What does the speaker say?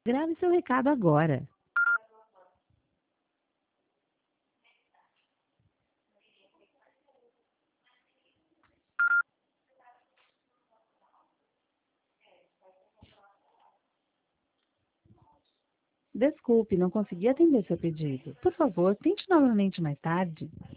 Grave seu recado agora. Desculpe, não consegui atender seu pedido. Por favor, tente novamente mais tarde.